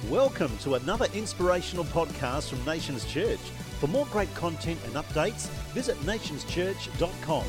Welcome to another inspirational podcast from Nations Church. For more great content and updates, visit nationschurch.com.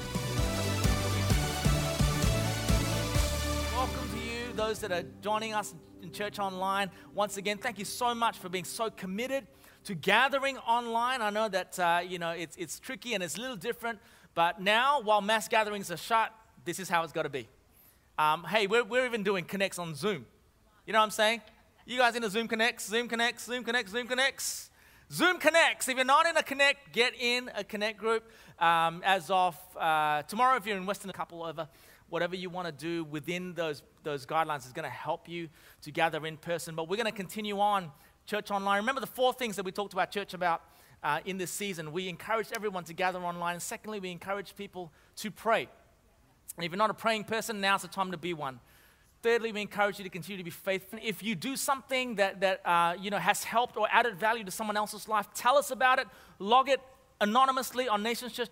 Welcome to you, those that are joining us in church online. Once again, thank you so much for being so committed to gathering online. I know that it's tricky and it's a little different, but now while mass gatherings are shut, this is how it's got to be. Hey, we're even doing connects on Zoom. You know what I'm saying? You guys into Zoom Connects? Zoom Connects, Zoom Connects, Zoom Connects? Zoom Connects. If you're not in a Connect, get in a Connect group. As of tomorrow, if you're in Western, a couple over, whatever you want to do within those guidelines is going to help you to gather in person. But we're going to continue on church online. Remember the four things that we talked about church about in this season. We encouraged everyone to gather online. And secondly, we encourage people to pray. And if you're not a praying person, now's the time to be one. Thirdly, we encourage you to continue to be faithful. If you do something that has helped or added value to someone else's life, tell us about it. Log it anonymously on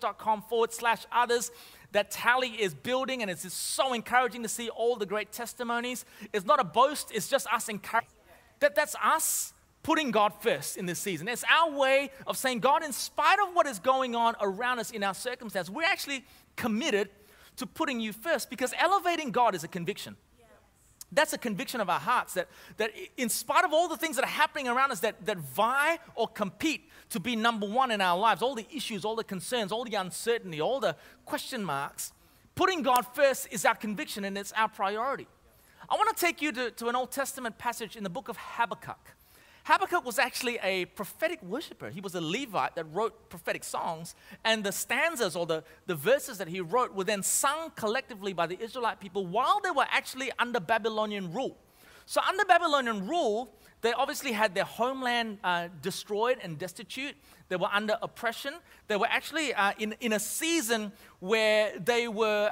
nationschurch.com/others. That tally is building, and it's just so encouraging to see all the great testimonies. It's not a boast. It's just us encouraging. That's us putting God first in this season. It's our way of saying, God, in spite of what is going on around us in our circumstance, we're actually committed to putting you first, because elevating God is a conviction. That's a conviction of our hearts, that in spite of all the things that are happening around us that vie or compete to be number one in our lives, all the issues, all the concerns, all the uncertainty, all the question marks, putting God first is our conviction and it's our priority. I want to take you to an Old Testament passage in the book of Habakkuk. Habakkuk was actually a prophetic worshiper. He was a Levite that wrote prophetic songs, and the stanzas or the verses that he wrote were then sung collectively by the Israelite people while they were actually under Babylonian rule. So under Babylonian rule, they obviously had their homeland destroyed and destitute. They were under oppression. They were actually in a season where they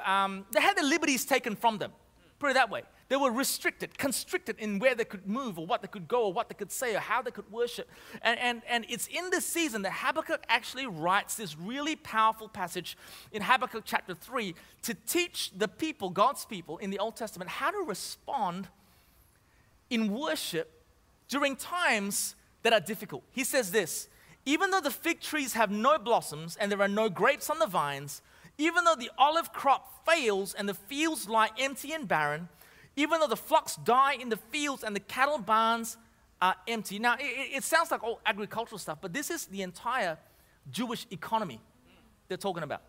had their liberties taken from them. Put it that way. They were restricted, constricted in where they could move or what they could go or what they could say or how they could worship. And it's in this season that Habakkuk actually writes this really powerful passage in Habakkuk chapter 3 to teach the people, God's people in the Old Testament, how to respond in worship during times that are difficult. He says this: even though the fig trees have no blossoms and there are no grapes on the vines, even though the olive crop fails and the fields lie empty and barren, even though the flocks die in the fields and the cattle barns are empty. Now, it sounds like all agricultural stuff, but this is the entire Jewish economy they're talking about.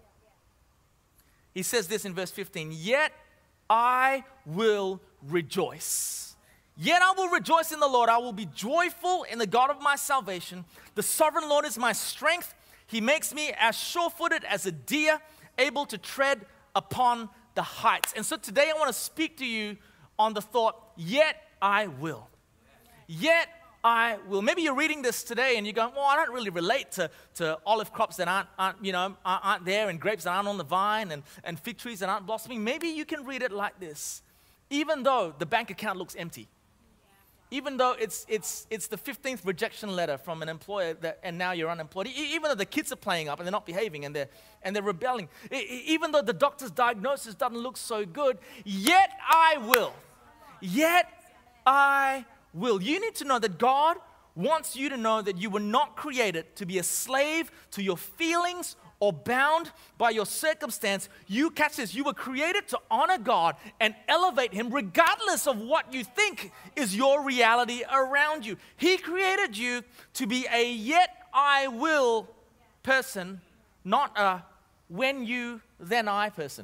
He says this in verse 15, "Yet I will rejoice. Yet I will rejoice in the Lord. I will be joyful in the God of my salvation. The sovereign Lord is my strength. He makes me as sure-footed as a deer, able to tread upon the heights." And so today I want to speak to you on the thought, yet I will. Yet I will. Maybe you're reading this today and you're going, well, I don't really relate to olive crops that aren't there, and grapes that aren't on the vine, and fig trees that aren't blossoming. Maybe you can read it like this: even though the bank account looks empty, even though it's the 15th rejection letter from an employer and now you're unemployed, even though the kids are playing up and they're not behaving and they're rebelling, even though the doctor's diagnosis doesn't look so good, yet I will. Yet I will. You need to know that God wants you to know that you were not created to be a slave to your feelings or bound by your circumstance. You catch this, you were created to honor God and elevate Him regardless of what you think is your reality around you. He created you to be a yet I will person, not a when you, then I person.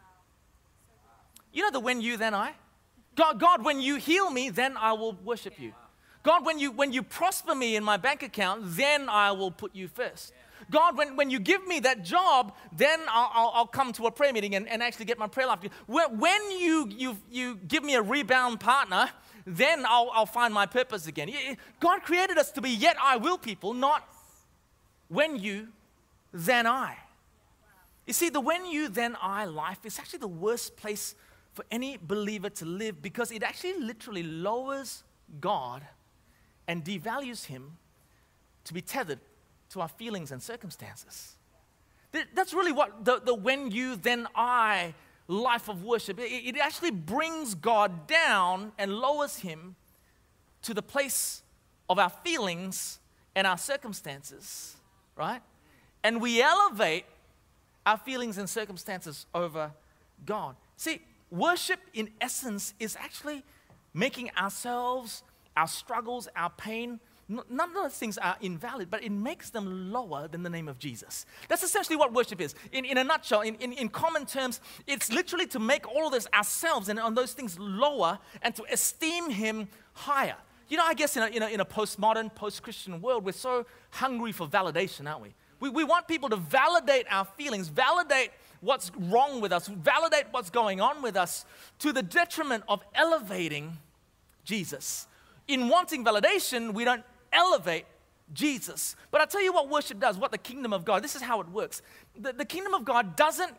You know the when you, then I? God, when you heal me, then I will worship you. God, when you prosper me in my bank account, then I will put you first. God, when you give me that job, then I'll come to a prayer meeting and actually get my prayer life. When you give me a rebound partner, then I'll find my purpose again. God created us to be yet I will people, not when you, then I. You see, the when you, then I life is actually the worst place for any believer to live, because it actually literally lowers God and devalues Him to be tethered to our feelings and circumstances. That's really what the when you, then I life of worship, it actually brings God down and lowers Him to the place of our feelings and our circumstances, right? And we elevate our feelings and circumstances over God. See, worship in essence is actually making ourselves, our struggles, our pain, none of those things are invalid, but it makes them lower than the name of Jesus. That's essentially what worship is. In a nutshell, in common terms, it's literally to make all of this ourselves and on those things lower and to esteem Him higher. You know, I guess in a postmodern, post-Christian world, we're so hungry for validation, aren't we? We want people to validate our feelings, validate what's wrong with us, validate what's going on with us to the detriment of elevating Jesus. In wanting validation, we don't elevate Jesus. But I'll tell you what worship does, what the kingdom of God, this is how it works. The kingdom of God doesn't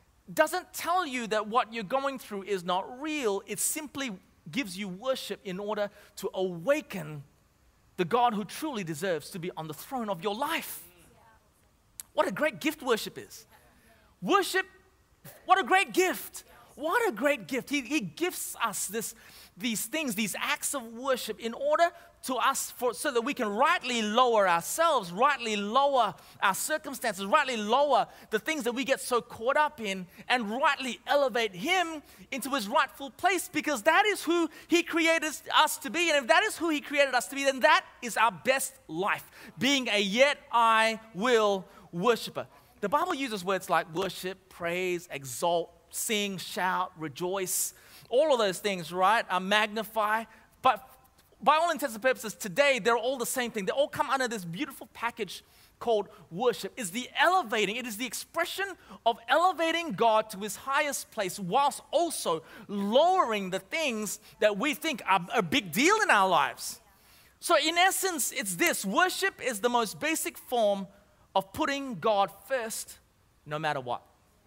tell you that what you're going through is not real. It simply gives you worship in order to awaken the God who truly deserves to be on the throne of your life. What a great gift worship is. Worship, what a great gift. What a great gift. He gifts us these things, these acts of worship in order to us so that we can rightly lower ourselves, rightly lower our circumstances, rightly lower the things that we get so caught up in, and rightly elevate Him into His rightful place, because that is who He created us to be. And if that is who He created us to be, then that is our best life, being a yet I will worshiper. The Bible uses words like worship, praise, exalt, sing, shout, rejoice, all of those things, right? Magnify. But by all intents and purposes, today, they're all the same thing. They all come under this beautiful package called worship. It's the elevating. It is the expression of elevating God to His highest place whilst also lowering the things that we think are a big deal in our lives. So in essence, it's this. Worship is the most basic form of putting God first no matter what.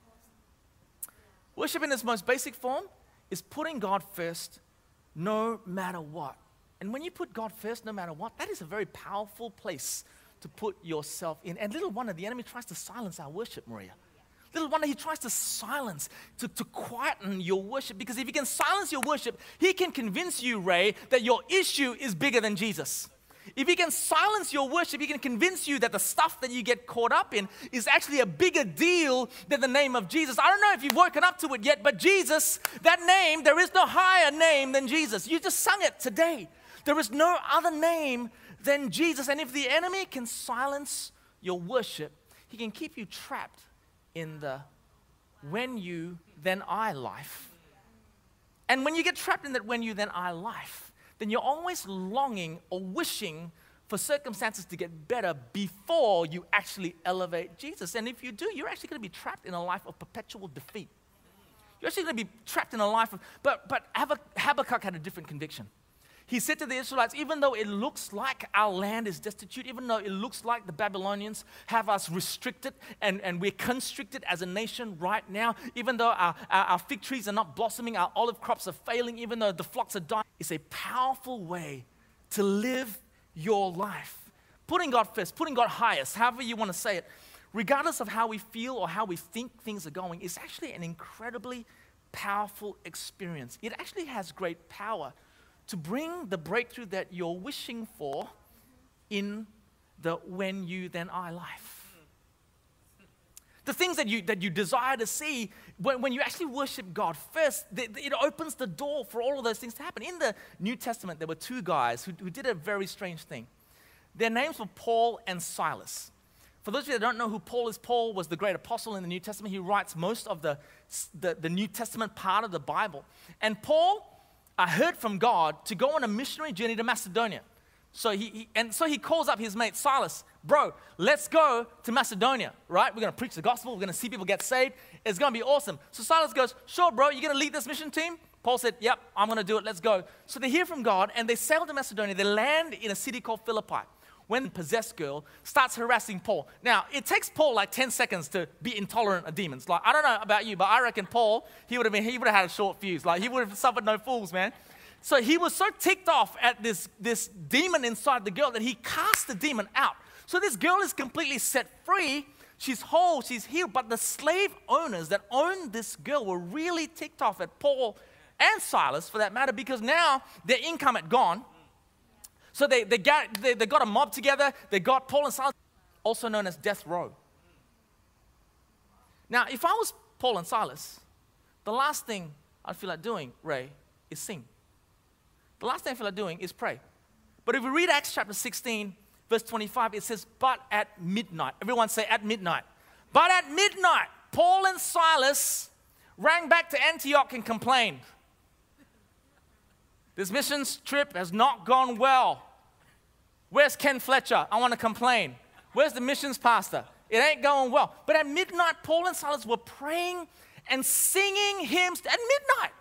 Worship in its most basic form is putting God first no matter what. And when you put God first no matter what, that is a very powerful place to put yourself in. And little wonder the enemy tries to silence our worship, Maria. Little wonder he tries to silence, to quieten your worship. Because if he can silence your worship, he can convince you, Ray, that your issue is bigger than Jesus. If he can silence your worship, he can convince you that the stuff that you get caught up in is actually a bigger deal than the name of Jesus. I don't know if you've woken up to it yet, but Jesus, that name, there is no higher name than Jesus. You just sung it today. There is no other name than Jesus. And if the enemy can silence your worship, he can keep you trapped in the when you, then I life. And when you get trapped in that when you, then I life, then you're always longing or wishing for circumstances to get better before you actually elevate Jesus. And if you do, you're actually going to be trapped in a life of perpetual defeat. You're actually going to be trapped in a life of, but Habakkuk had a different conviction. He said to the Israelites, even though it looks like our land is destitute, even though it looks like the Babylonians have us restricted and we're constricted as a nation right now, even though our fig trees are not blossoming, our olive crops are failing, even though the flocks are dying, it's a powerful way to live your life. Putting God first, putting God highest, however you want to say it, regardless of how we feel or how we think things are going, is actually an incredibly powerful experience. It actually has great power to bring the breakthrough that you're wishing for in the when you, then I life. The things that you desire to see, when you actually worship God first, it opens the door for all of those things to happen. In the New Testament, there were two guys who did a very strange thing. Their names were Paul and Silas. For those of you that don't know who Paul is, Paul was the great apostle in the New Testament. He writes most of the New Testament part of the Bible. And Paul heard from God to go on a missionary journey to Macedonia. So he calls up his mate Silas. Bro, let's go to Macedonia, right? We're going to preach the gospel. We're going to see people get saved. It's going to be awesome. So Silas goes, sure, bro, you're going to lead this mission team? Paul said, yep, I'm going to do it. Let's go. So they hear from God, and they sail to Macedonia. They land in a city called Philippi, when the possessed girl starts harassing Paul. Now, it takes Paul like 10 seconds to be intolerant of demons. Like, I don't know about you, but I reckon Paul, he would have had a short fuse. Like, he would have suffered no fools, man. So he was so ticked off at this demon inside the girl that he cast the demon out. So this girl is completely set free. She's whole, she's healed. But the slave owners that owned this girl were really ticked off at Paul and Silas, for that matter, because now their income had gone. So they got a mob together. They got Paul and Silas, also known as death row. Now, if I was Paul and Silas, the last thing I'd feel like doing, Ray, is sing. The last thing I feel like doing is pray. But if we read Acts chapter 16, verse 25, it says, but at midnight. Everyone say, at midnight. But at midnight, Paul and Silas ran back to Antioch and complained. This missions trip has not gone well. Where's Ken Fletcher? I want to complain. Where's the missions pastor? It ain't going well. But at midnight, Paul and Silas were praying and singing hymns at midnight.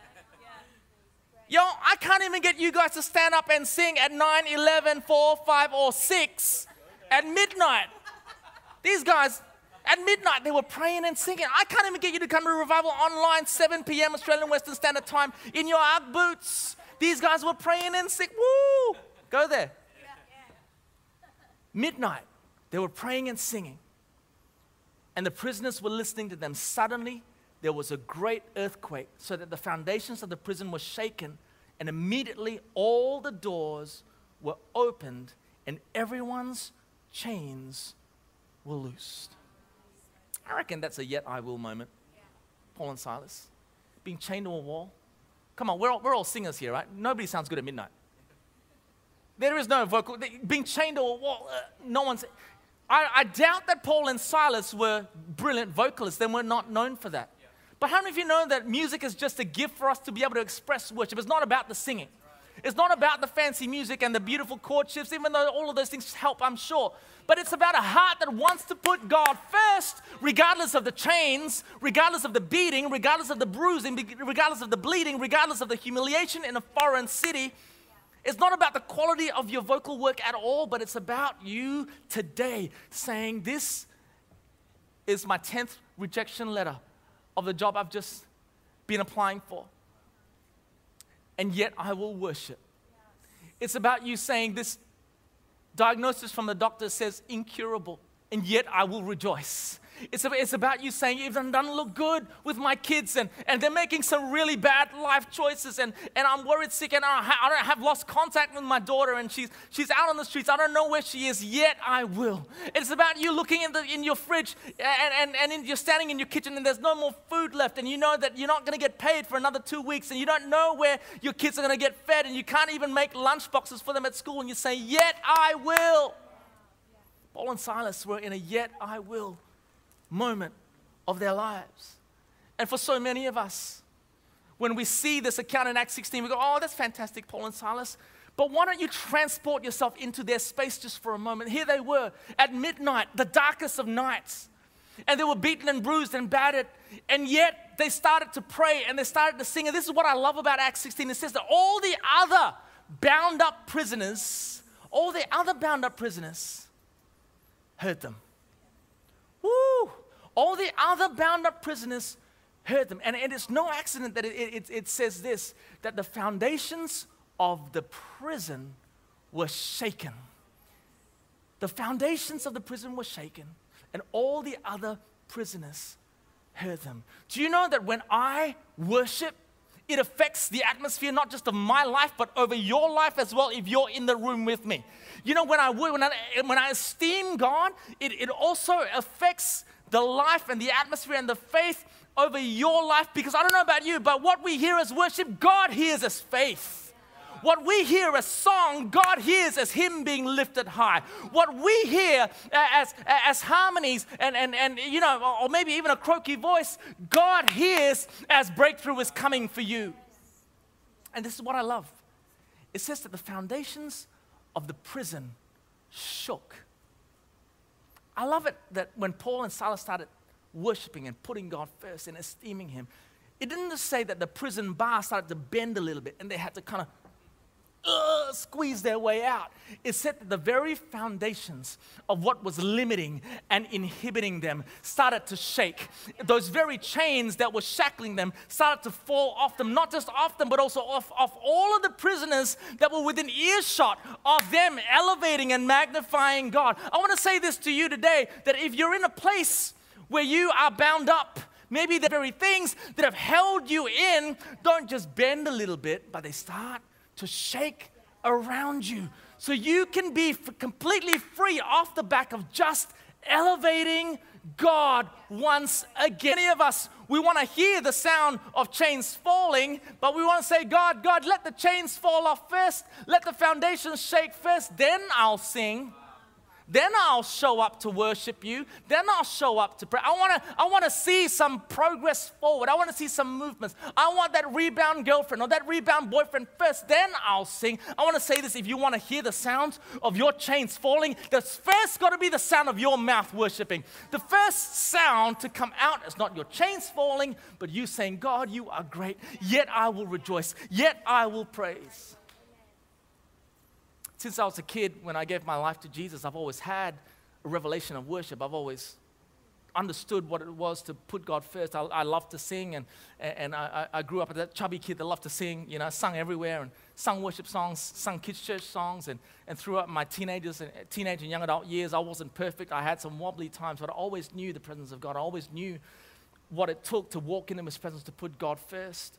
Yo, I can't even get you guys to stand up and sing at 9, 11, 4, 5, or 6 at midnight. These guys, at midnight, they were praying and singing. I can't even get you to come to Revival online, 7 p.m. Australian Western Standard Time, in your Ugg boots. These guys were praying and singing. Woo! Go there. Midnight, they were praying and singing. And the prisoners were listening to them. Suddenly, there was a great earthquake, so that the foundations of the prison were shaken, and immediately all the doors were opened, and everyone's chains were loosed. I reckon that's a yet I will moment. Paul and Silas, being chained to a wall. Come on, we're all singers here, right? Nobody sounds good at midnight. There is no vocal. Being chained to a wall, no one's... I doubt that Paul and Silas were brilliant vocalists. They were not known for that. But how many of you know that music is just a gift for us to be able to express worship? It's not about the singing. It's not about the fancy music and the beautiful chord shifts, even though all of those things help, I'm sure. But it's about a heart that wants to put God first, regardless of the chains, regardless of the beating, regardless of the bruising, regardless of the bleeding, regardless of the humiliation in a foreign city. It's not about the quality of your vocal work at all, but it's about you today saying, this is my 10th rejection letter of the job I've just been applying for. And yet I will worship. It's about you saying, this diagnosis from the doctor says incurable, and yet I will rejoice. It's about you saying, it doesn't look good with my kids, and they're making some really bad life choices, and I'm worried sick, and I have lost contact with my daughter, and she's out on the streets. I don't know where she is, yet I will. It's about you looking in your fridge, and you're standing in your kitchen, and there's no more food left, and you know that you're not going to get paid for another 2 weeks, and you don't know where your kids are going to get fed, and you can't even make lunch boxes for them at school, and you say, yet I will. Paul and Silas were in a yet I will moment of their lives. And for so many of us, when we see this account in Acts 16, we go, oh, that's fantastic, Paul and Silas. But why don't you transport yourself into their space just for a moment? Here they were at midnight, the darkest of nights. And they were beaten and bruised and battered. And yet they started to pray and they started to sing. And this is what I love about Acts 16. It says that all the other bound up prisoners heard them. Woo! All the other bound up prisoners heard them. And it's no accident that it says this, that the foundations of the prison were shaken. The foundations of the prison were shaken, and all the other prisoners heard them. Do you know that when I worship, it affects the atmosphere not just of my life, but over your life as well if you're in the room with me? You know, when I esteem God, it also affects the life and the atmosphere and the faith over your life, because I don't know about you, but what we hear as worship, God hears as faith. What we hear as song, God hears as Him being lifted high. What we hear as harmonies and you know, or maybe even a croaky voice, God hears as breakthrough is coming for you. And this is what I love. It says that the foundations of the prison shook. I love it that when Paul and Silas started worshiping and putting God first and esteeming Him, it didn't just say that the prison bar started to bend a little bit and they had to kind of squeeze their way out. It said that the very foundations of what was limiting and inhibiting them started to shake. Those very chains that were shackling them started to fall off them, not just off them, but also off all of the prisoners that were within earshot of them elevating and magnifying God. I want to say this to you today, that if you're in a place where you are bound up, maybe the very things that have held you in don't just bend a little bit, but they start to shake around you so you can be completely free off the back of just elevating God once again. Many of us, we want to hear the sound of chains falling, but we want to say, God, let the chains fall off first. Let the foundations shake first. Then I'll sing. Then I'll show up to worship you. Then I'll show up to pray. I want to see some progress forward. I want to see some movements. I want that rebound girlfriend or that rebound boyfriend first. Then I'll sing. I want to say this. If you want to hear the sound of your chains falling, the first got to be the sound of your mouth worshiping. The first sound to come out is not your chains falling, but you saying, God, you are great. Yet I will rejoice. Yet I will praise. Since I was a kid, when I gave my life to Jesus, I've always had a revelation of worship. I've always understood what it was to put God first. I love to sing, and I grew up as that chubby kid that loved to sing. You know, I sung everywhere and sung worship songs, sung kids' church songs, and throughout my teenage and young adult years, I wasn't perfect. I had some wobbly times, but I always knew the presence of God. I always knew what it took to walk into His presence, to put God first.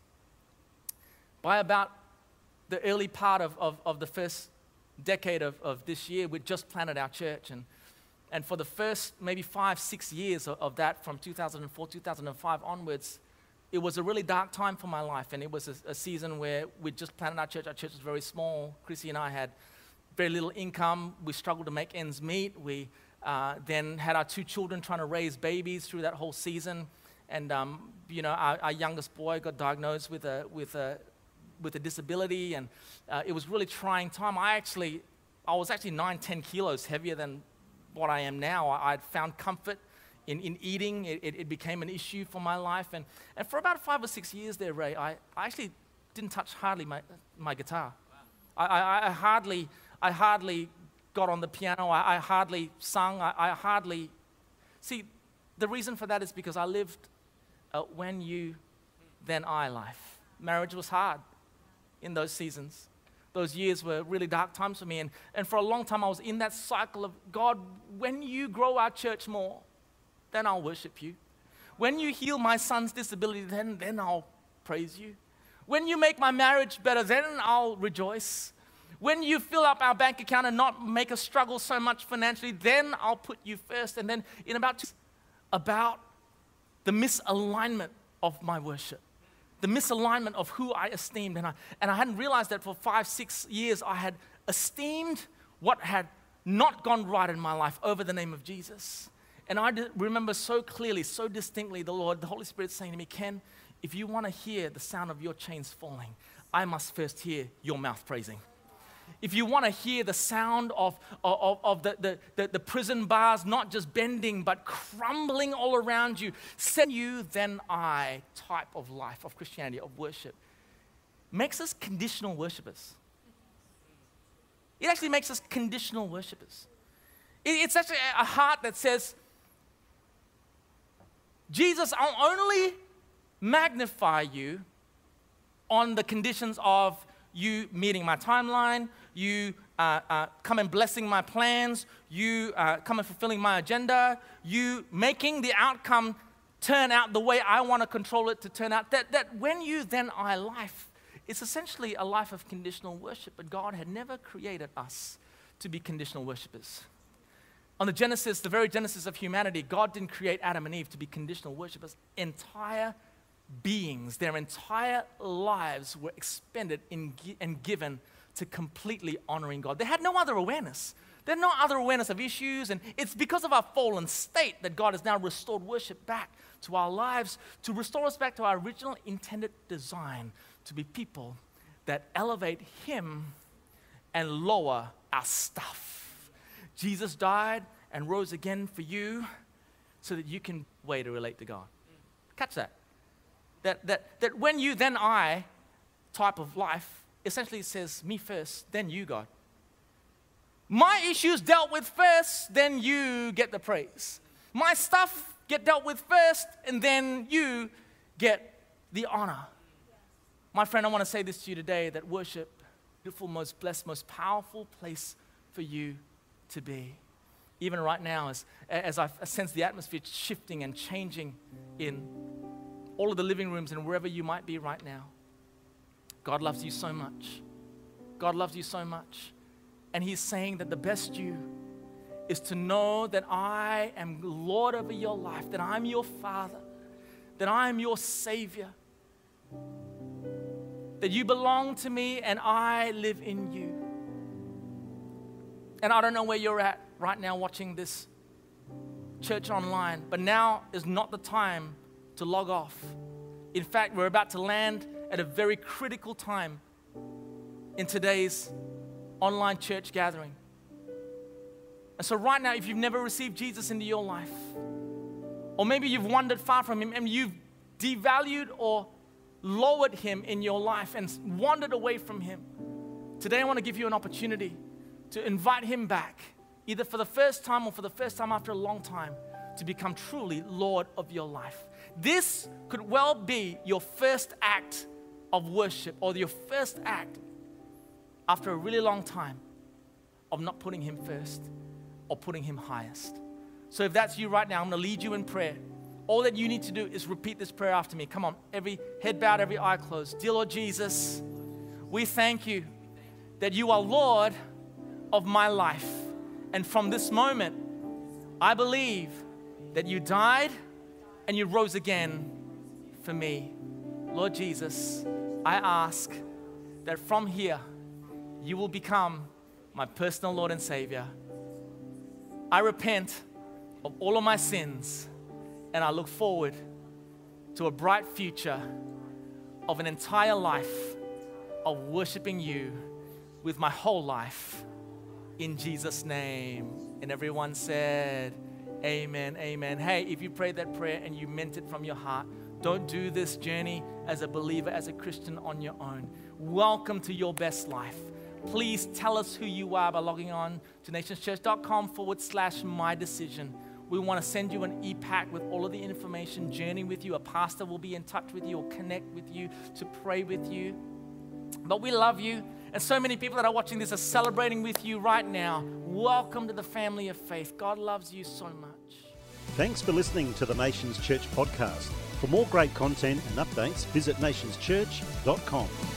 By about the early part of the first decade of this year, we'd just planted our church, and for the first maybe 5-6 years of that, from 2004, 2005 onwards, it was a really dark time for my life, and it was a season where we'd just planted our church. Our church was very small. Chrissy and I had very little income. We struggled to make ends meet. We then had our 2 children trying to raise babies through that whole season, and our youngest boy got diagnosed with a disability, and it was really trying time. I was actually 9-10 kilos heavier than what I am now. I'd found comfort in eating. It became an issue for my life, and for about 5 or 6 years there, Ray, I actually didn't touch hardly my guitar. I hardly got on the piano. I hardly sung. I hardly... See, the reason for that is because I lived when you, then I life. Marriage was hard in those seasons. Those years were really dark times for me. And for a long time, I was in that cycle of, God, when you grow our church more, then I'll worship you. When you heal my son's disability, then I'll praise you. When you make my marriage better, then I'll rejoice. When you fill up our bank account and not make us struggle so much financially, then I'll put you first. And then in about the misalignment of my worship. The misalignment of who I esteemed. And I hadn't realized that for 5-6 years I had esteemed what had not gone right in my life over the name of Jesus. And I remember so clearly, so distinctly, the Holy Spirit saying to me, Ken, if you want to hear the sound of your chains falling, I must first hear your mouth praising. If you want to hear the sound of the prison bars not just bending but crumbling all around you, send you, then I type of life, of Christianity, of worship, makes us conditional worshipers. It actually makes us conditional worshipers. It's actually a heart that says, Jesus, I'll only magnify you on the conditions of you meeting my timeline, you come and blessing my plans, you come and fulfilling my agenda, you making the outcome turn out the way I want to control it to turn out. That when you, then I life, it's essentially a life of conditional worship, but God had never created us to be conditional worshipers. On the very genesis of humanity, God didn't create Adam and Eve to be conditional worshipers. Entire beings, their entire lives were expended and given to completely honoring God. They had no other awareness. They had no other awareness of issues, and it's because of our fallen state that God has now restored worship back to our lives, to restore us back to our original intended design, to be people that elevate Him and lower our stuff. Jesus died and rose again for you so that you can way to relate to God. Catch that. That when you, then I type of life essentially says me first, then you, God. My issues dealt with first, then you get the praise. My stuff get dealt with first, and then you get the honor. My friend, I want to say this to you today, that worship, beautiful, most blessed, most powerful place for you to be. Even right now, as I sense the atmosphere shifting and changing in all of the living rooms and wherever you might be right now. God loves you so much. God loves you so much. And He's saying that the best you is to know that I am Lord over your life, that I'm your Father, that I am your Savior, that you belong to me and I live in you. And I don't know where you're at right now watching this church online, but now is not the time to log off. In fact, we're about to land at a very critical time in today's online church gathering. And so right now, if you've never received Jesus into your life, or maybe you've wandered far from Him and you've devalued or lowered Him in your life and wandered away from Him, today I want to give you an opportunity to invite Him back, either for the first time or for the first time after a long time, to become truly Lord of your life. This could well be your first act of worship, or your first act after a really long time of not putting Him first or putting Him highest. So if that's you right now, I'm going to lead you in prayer. All that you need to do is repeat this prayer after me. Come on, every head bowed, every eye closed. Dear Lord Jesus, we thank you that you are Lord of my life. And from this moment, I believe that you died and you rose again for me. Lord Jesus, I ask that from here, you will become my personal Lord and Savior. I repent of all of my sins, and I look forward to a bright future of an entire life of worshiping you with my whole life. In Jesus' name. And everyone said, amen, amen. Hey, if you prayed that prayer and you meant it from your heart, don't do this journey as a believer, as a Christian on your own. Welcome to your best life. Please tell us who you are by logging on to nationschurch.com/my-decision. We want to send you an e-pack with all of the information, journey with you. A pastor will be in touch with you or connect with you to pray with you. But we love you. And so many people that are watching this are celebrating with you right now. Welcome to the family of faith. God loves you so much. Thanks for listening to the Nations Church podcast. For more great content and updates, visit nationschurch.com.